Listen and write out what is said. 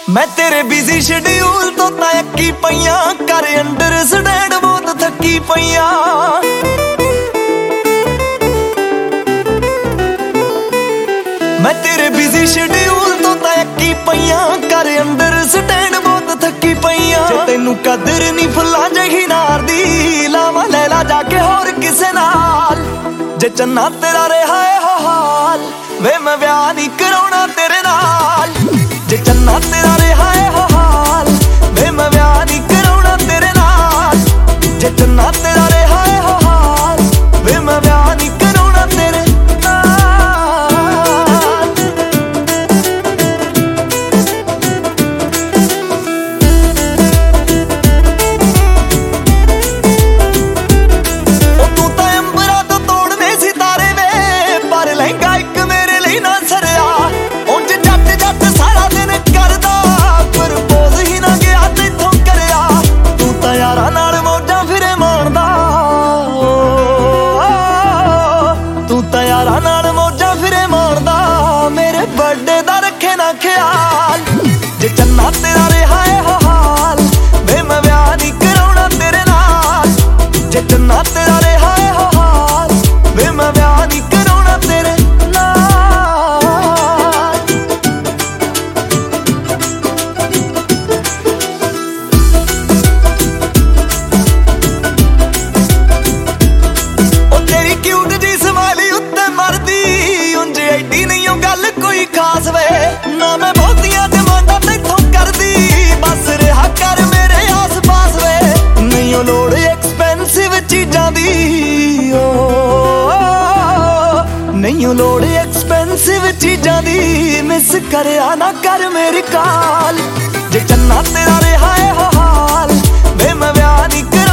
मैं तेरे busy schedule तो तयकी पईया कर अंडरस्टैंड बहुत थकी पईया। मैं तेरे बिजी शेड्यूल तो तयकी पईया कर अंडरस्टैंड बहुत थकी पईया। जे तैनू कदर नहीं फुल्लां जही नार दी लावां लैला जाके होर किसे नाल। जे चन्ना तेरा रहा है हाल वे मैं ब्याह नहीं कराउणा तेरे नाल। जे चन्ना तेरा रहा है हाल वे मैं ब्याह नहीं कराउणा तेरे नाल। जे चन्ना तेरा रहा है हाल वे मैं ब्याह नहीं कराउणा तेरे बर्थडे दा रखे ना ख्याल। जे चन्ना तेरा रहा है हाल वे मैं ब्याह नहीं कराउणा तेरे नाल। जे चन्ना तेरा रहा है हाल वे मैं ब्याह नहीं कराउणा तेरे ओ तेरी क्यूट जी स्माइली उत्ते मरदी उंज एडी नहीं गल कोई खास वे ना मैं बहुतियां डिमांडां तैथों करदी बस रहा कर मेरे आस पास वे। नहीं लोड़ एक्सपेंसिव चीजां दी नहीं लोड़ एक्सपेंसिव चीजां दी मिस करया ना कर मेरी कॉल। जे चन्ना तेरा रहा है हाल वे मैं ब्याह नहीं